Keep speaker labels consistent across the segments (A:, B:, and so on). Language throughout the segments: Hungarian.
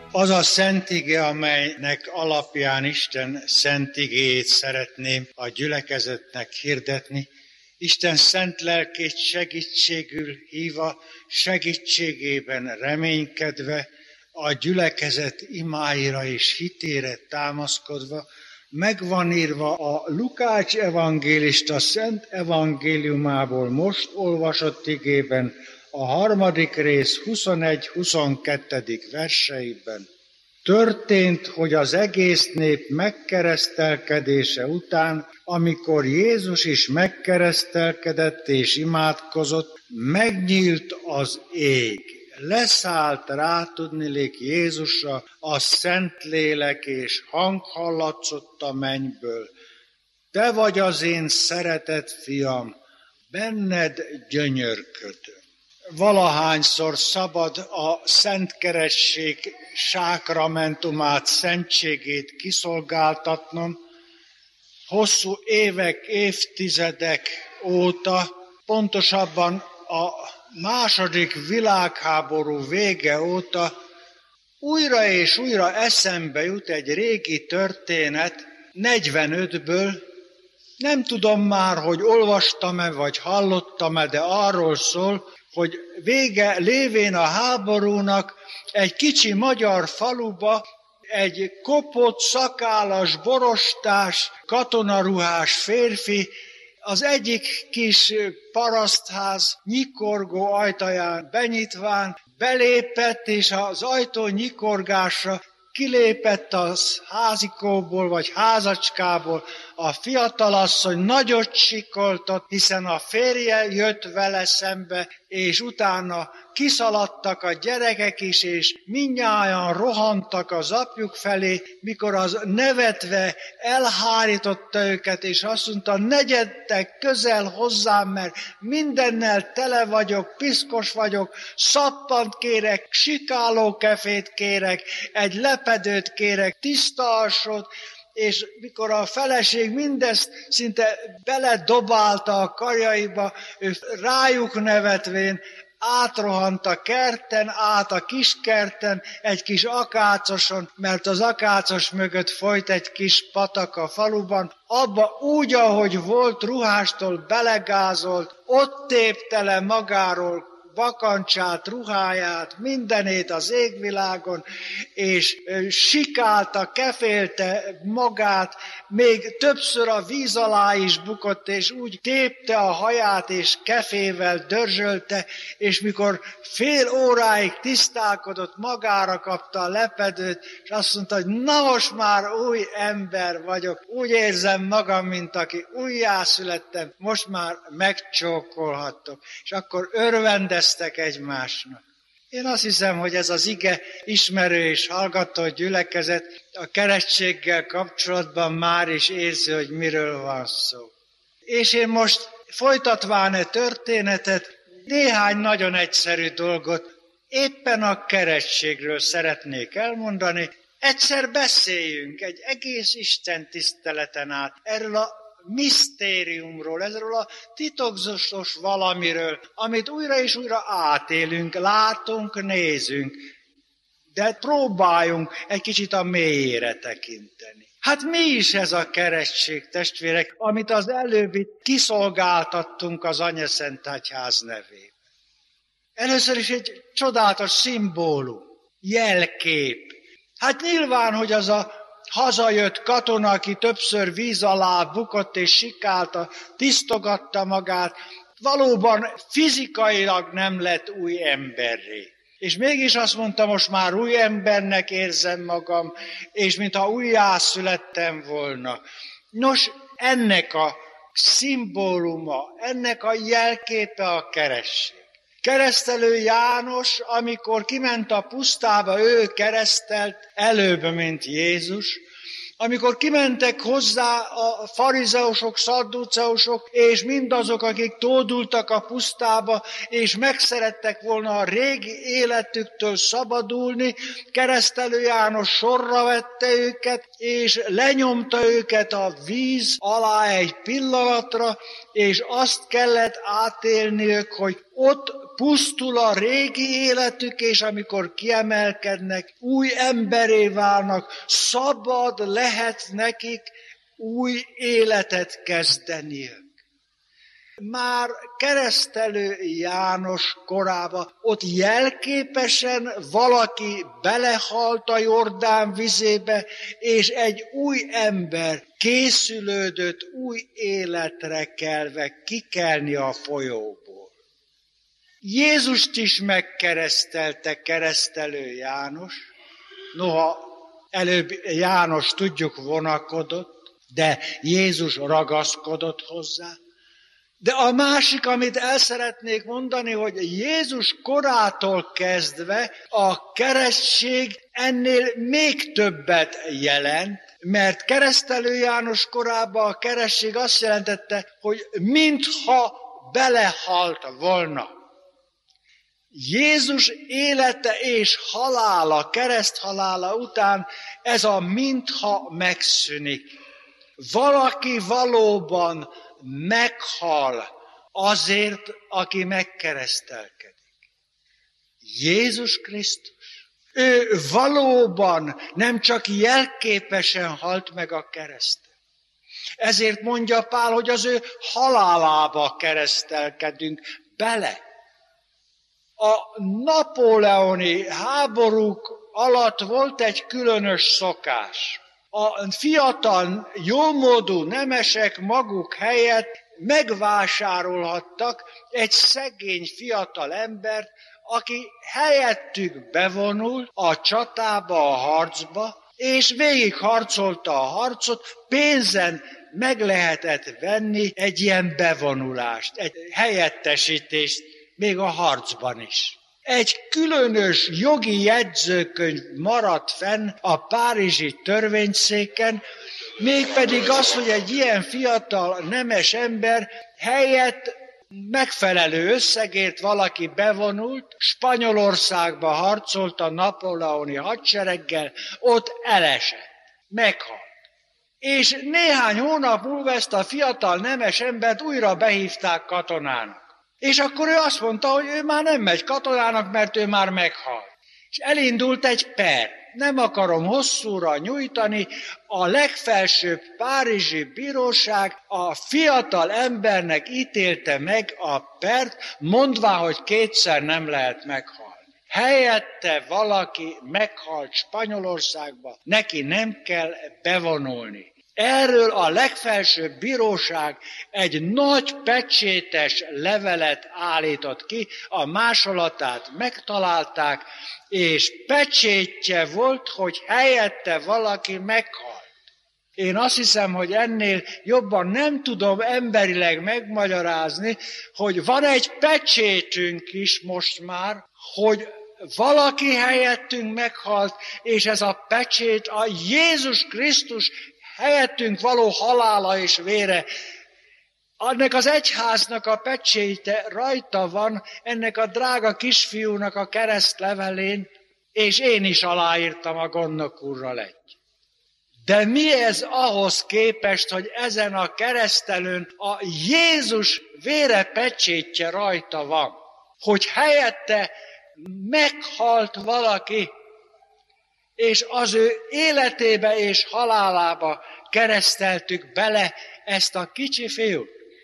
A: Az a szent ige, amelynek alapján Isten szent igéjét szeretném a gyülekezetnek hirdetni, Isten szent lelkét segítségül hívva, segítségében reménykedve, a gyülekezet imáira és hitére támaszkodva, megvan írva a Lukács evangélista szent evangéliumából most olvasott igében, a 3. rész 21-22. verseiben. Történt, hogy az egész nép megkeresztelkedése után, amikor Jézus is megkeresztelkedett és imádkozott, megnyílt az ég. Leszállt rá tudniillik Jézusra a Szentlélek, és hang hallatszott a mennyből. Te vagy az én szeretett fiam, benned gyönyörködöm. Valahányszor szabad a Szent Keresztség sákramentumát, szentségét kiszolgáltatnom, hosszú évek, évtizedek óta, pontosabban a II. Világháború vége óta újra és újra eszembe jut egy régi történet 45-ből, nem tudom már, hogy olvastam-e vagy hallottam-e, de arról szól, hogy vége lévén a háborúnak egy kicsi magyar faluba egy kopott, szakállas, borostás, katonaruhás férfi az egyik kis parasztház nyikorgó ajtaján benyitván belépett, és az ajtó nyikorgásra kilépett az házikóból vagy házacskából a fiatalasszony, nagyot sikoltott, hiszen a férje jött vele szembe, és utána kiszaladtak a gyerekek is, és mindnyájan rohantak az apjuk felé, mikor az nevetve elhárította őket, és azt mondta, ne gyertek közel hozzám, mert mindennel tele vagyok, piszkos vagyok, szappant kérek, sikálókefét kérek, egy lepedőt kérek, tiszta alsót, és mikor a feleség mindezt szinte beledobálta a karjaiba, ő rájuk nevetvén átrohant a kerten, át a kiskerten, egy kis akácoson, mert az akácos mögött folyt egy kis patak a faluban, abba úgy, ahogy volt, ruhástól belegázolt, ott tépte le magáról bakancsát, ruháját, mindenét az égvilágon, és sikálta, kefélte magát, még többször a víz alá is bukott, és úgy tépte a haját, és kefével dörzsölte, és mikor fél óráig tisztálkodott, magára kapta a lepedőt, és azt mondta, hogy na most már új ember vagyok, úgy érzem magam, mint aki újjászülettem, most már megcsókolhattok. És akkor örvendeztek egymásnak. Én azt hiszem, hogy ez az ige ismerő és hallgató gyülekezet a keresztséggel kapcsolatban már is érzi, hogy miről van szó. És én most folytatván a történetet, néhány nagyon egyszerű dolgot éppen a keresztségről szeretnék elmondani. Egyszer beszéljünk egy egész Isten tiszteleten át erről a misztériumról, ezről a titokzatos valamiről, amit újra és újra átélünk, látunk, nézünk, de próbáljunk egy kicsit a mélyére tekinteni. Hát mi is ez a keresztség, testvérek, amit az előbb itt kiszolgáltattunk az Anyaszentegyház nevében? Először is egy csodálatos szimbólum, jelkép. Hát nyilván, hogy az a hazajött katona, aki többször víz alá bukott és sikálta, tisztogatta magát, valóban fizikailag nem lett új emberré. És mégis azt mondta, most már új embernek érzem magam, és mintha újjászülettem volna. Nos, ennek a szimbóluma, ennek a jelképe a keresztség. Keresztelő János, amikor kiment a pusztába, ő keresztelt előbb, mint Jézus. Amikor kimentek hozzá a farizeusok, szadduceusok, és mindazok, akik tódultak a pusztába, és megszerettek volna a régi életüktől szabadulni, Keresztelő János sorra vette őket, és lenyomta őket a víz alá egy pillanatra, és azt kellett átélniük, hogy ott pusztul a régi életük, és amikor kiemelkednek, új emberé válnak, szabad lehet nekik új életet kezdeniük. Már keresztelő János korában ott jelképesen valaki belehalt a Jordán vizébe, és egy új ember készülődött új életre kelve kikelni a folyóból. Jézust is megkeresztelte keresztelő János, noha előbb János tudjuk vonakodott, de Jézus ragaszkodott hozzá. De a másik, amit el szeretnék mondani, hogy Jézus korától kezdve a keresztség ennél még többet jelent, mert keresztelő János korában a keresztség azt jelentette, hogy mintha belehalt volna. Jézus élete és halála, kereszthalála után ez a mintha megszűnik. Valaki valóban meghal azért, aki megkeresztelkedik. Jézus Krisztus. Ő valóban nem csak jelképesen halt meg a kereszten. Ezért mondja Pál, hogy az ő halálába keresztelkedünk bele. A napóleoni háborúk alatt volt egy különös szokás. A fiatal, jómódú nemesek maguk helyett megvásárolhattak egy szegény fiatal embert, aki helyettük bevonult a csatába, a harcba, és végigharcolta a harcot, pénzen meg lehetett venni egy ilyen bevonulást, egy helyettesítést, még a harcban is. Egy különös jogi jegyzőkönyv maradt fenn a párizsi törvényszéken, mégpedig az, hogy egy ilyen fiatal nemes ember helyett megfelelő összegért valaki bevonult, Spanyolországba harcolt a napóleoni hadsereggel, ott elesett, meghalt. És néhány hónap múlva ezt a fiatal nemes embert újra behívták katonának. És akkor ő azt mondta, hogy ő már nem megy katonának, mert ő már meghalt. És elindult egy per. Nem akarom hosszúra nyújtani, a legfelsőbb párizsi bíróság a fiatal embernek ítélte meg a pert, mondván, hogy kétszer nem lehet meghalni. Helyette valaki meghalt Spanyolországba, neki nem kell bevonulni. Erről a legfelsőbb bíróság egy nagy pecsétes levelet állított ki, a másolatát megtalálták, és pecsétje volt, hogy helyette valaki meghalt. Én azt hiszem, hogy ennél jobban nem tudom emberileg megmagyarázni, hogy van egy pecsétünk is most már, hogy valaki helyettünk meghalt, és ez a pecsét a Jézus Krisztus helyettünk való halála és vére. Ennek az egyháznak a pecséte rajta van, ennek a drága kisfiúnak a keresztlevelén, és én is aláírtam a gondnok úrral egy. De mi ez ahhoz képest, hogy ezen a keresztelőn a Jézus vére pecsétje rajta van, hogy helyette meghalt valaki, és az ő életébe és halálába kereszteltük bele ezt a kicsi fiút.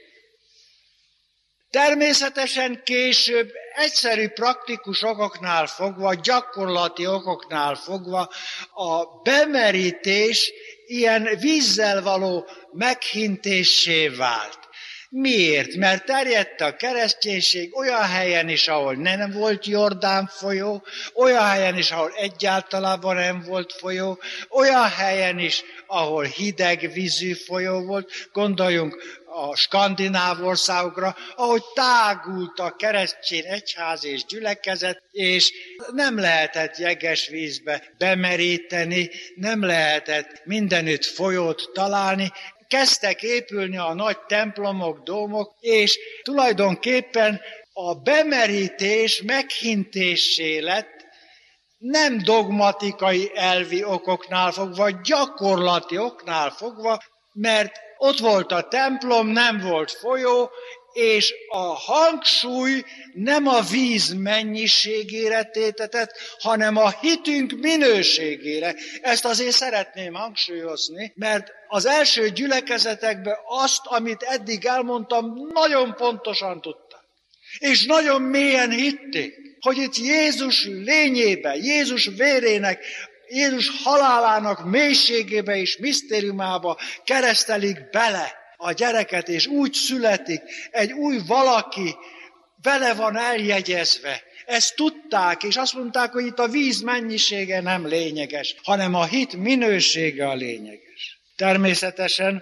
A: Természetesen később egyszerű praktikus okoknál fogva, gyakorlati okoknál fogva a bemerítés ilyen vízzel való meghintéssé vált. Miért? Mert terjedt a kereszténység olyan helyen is, ahol nem volt Jordán folyó, olyan helyen is, ahol egyáltalában nem volt folyó, olyan helyen is, ahol hideg vízű folyó volt, gondoljunk a skandináv országokra, ahogy tágult a keresztény egyház és gyülekezet, és nem lehetett jeges vízbe bemeríteni, nem lehetett mindenütt folyót találni, kezdtek épülni a nagy templomok, dómok, és tulajdonképpen a bemerítés meghintésé lett, nem dogmatikai elvi okoknál fogva, gyakorlati oknál fogva, mert ott volt a templom, nem volt folyó, és a hangsúly nem a víz mennyiségére tétetett, hanem a hitünk minőségére. Ezt azért szeretném hangsúlyozni, mert az első gyülekezetekben azt, amit eddig elmondtam, nagyon pontosan tudták. És nagyon mélyen hitték, hogy itt Jézus lényébe, Jézus vérének, Jézus halálának mélységébe és misztériumába keresztelik bele a gyereket, és úgy születik, egy új valaki vele van eljegyezve. Ezt tudták, és azt mondták, hogy itt a víz mennyisége nem lényeges, hanem a hit minősége a lényeges. Természetesen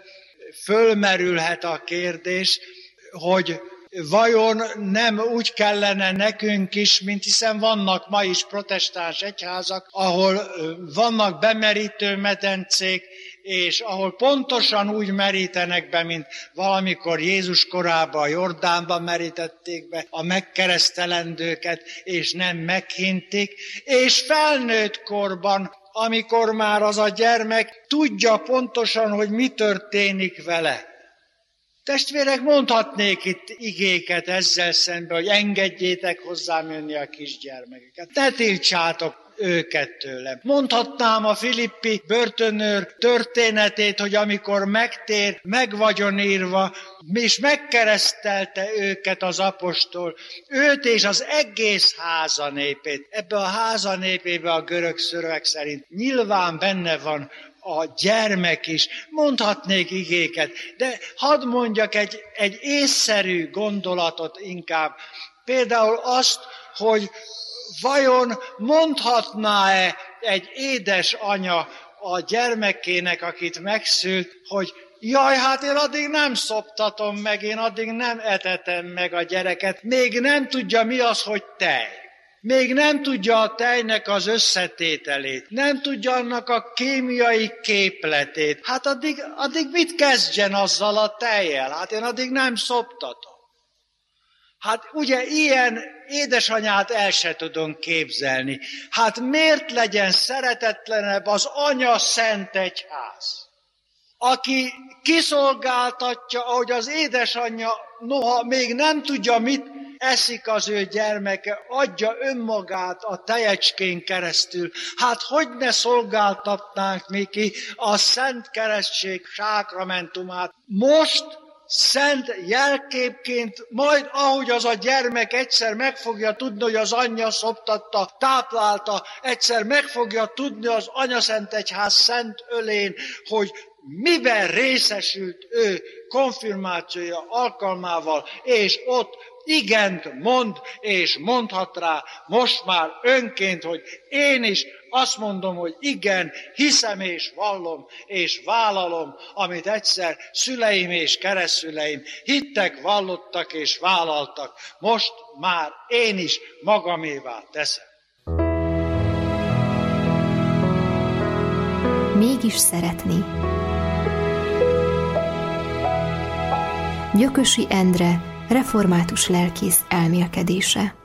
A: fölmerülhet a kérdés, hogy vajon nem úgy kellene nekünk is, mint hiszen vannak ma is protestáns egyházak, ahol vannak bemerítő medencék, és ahol pontosan úgy merítenek be, mint valamikor Jézus korában a Jordánban merítették be a megkeresztelendőket, és nem meghintik, és felnőtt korban, amikor már az a gyermek tudja pontosan, hogy mi történik vele. Testvérek, mondhatnék itt igéket ezzel szemben, hogy engedjétek hozzám jönni a kisgyermekeket. Ne tiltsátok őket tőlem. Mondhatnám a filippi börtönőr történetét, hogy amikor megtér, meg vagyon írva, és megkeresztelte őket az apostol, őt és az egész házanépét. Ebbe a házanépébe a görög szöveg szerint nyilván benne van a gyermek is, mondhatnék igéket, de hadd mondjak egy észszerű gondolatot inkább. Például azt, hogy vajon mondhatná-e egy édesanya a gyermekének, akit megszült, hogy jaj, hát én addig nem szoptatom meg, én addig nem etetem meg a gyereket, még nem tudja mi az, hogy tej. Még nem tudja a tejnek az összetételét, nem tudja annak a kémiai képletét. Hát addig mit kezdjen azzal a tejjel? Hát én addig nem szoptatom. Hát ugye ilyen édesanyát el se tudom képzelni. Hát miért legyen szeretetlenebb az anya szent egyház, aki kiszolgáltatja, ahogy az édesanyja noha még nem tudja, mit eszik az ő gyermeke, adja önmagát a tejecskén keresztül. Hát hogy ne szolgáltatnánk mi ki a Szent Keresztség sákramentumát most szent jelképként, majd ahogy az a gyermek egyszer meg fogja tudni, hogy az anyja szoptatta, táplálta, egyszer meg fogja tudni az anyaszentegyház szent ölén, hogy miben részesült ő konfirmációja alkalmával, és ott igent mond, és mondhat rá most már önként, hogy én is azt mondom, hogy igen, hiszem és vallom, és vállalom, amit egyszer szüleim és keresztszüleim hittek, vallottak és vállaltak. Most már én is magamévá teszem.
B: Mégis szeretni. Gyökösi Endre református lelkész elmélkedése.